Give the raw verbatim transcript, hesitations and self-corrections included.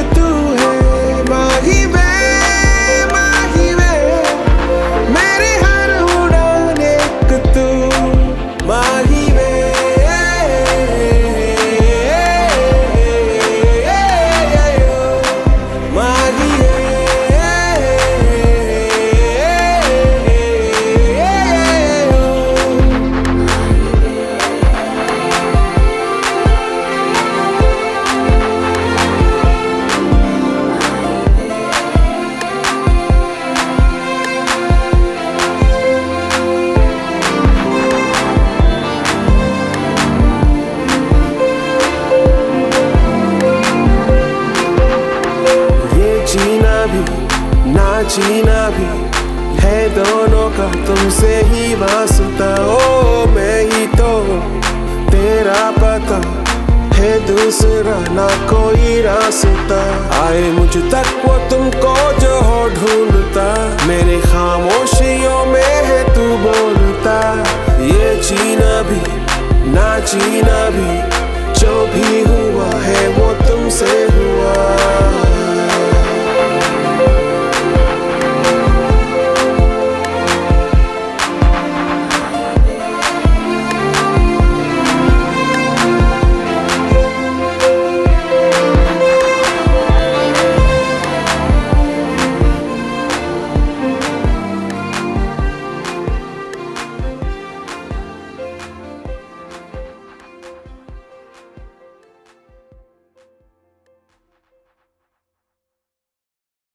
तू है माही वे, माही वे, मेरी हर उड़ान एक तू माही वे, माही वे। जीना भी ना जीना भी है दोनों का तुमसे ही वास्ता। ओ मैं ही तो तेरा पता है, दूसरा ना कोई रास्ता। आए मुझ तक वो तुमको जो हो ढूंढता, मेरी खामोशियों में है तू बोलता। ये जीना भी ना जीना भी जो भी हुआ है वो तुमसे हुआ।